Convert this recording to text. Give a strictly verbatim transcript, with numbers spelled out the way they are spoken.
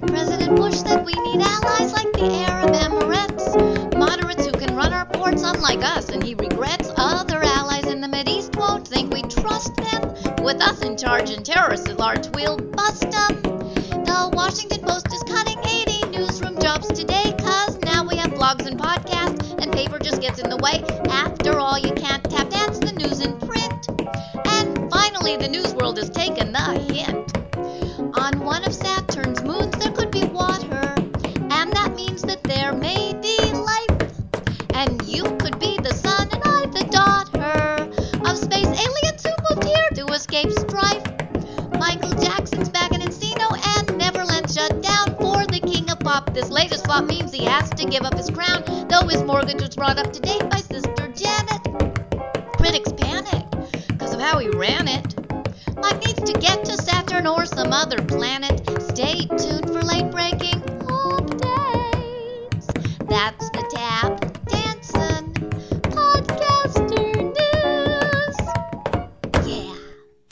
President Bush said we need allies like the Arab Emirates, moderates who can run our ports unlike us, and he regrets other allies in the Mideast won't think we trust them. With us in charge and terrorists at large, we'll bust them. The Washington Post is cutting eighty newsroom jobs today, cause now we have blogs and podcasts, and paper just gets in the way. After all, you can't tap dance the news in print. And finally, the news world has taken the hint. On one of Saturn's moons, there could be water, and that means that there may be life. And you could be the son and I the daughter of space aliens who moved here to escape strife. Michael Jackson's back in Encino, and Neverland's shut down for the king of pop. This latest flop means he has to give up his crown, though his mortgage was brought up to date by Sister Janet. Critics panic because of how he ran it. Mike needs to get to Saturn or some other planet. Stay tuned for late breaking updates. That's the tap.